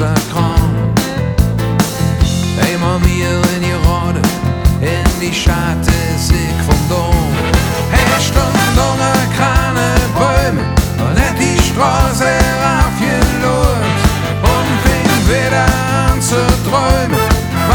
großer Kram. Immer mir in die Rode, in die Schatten.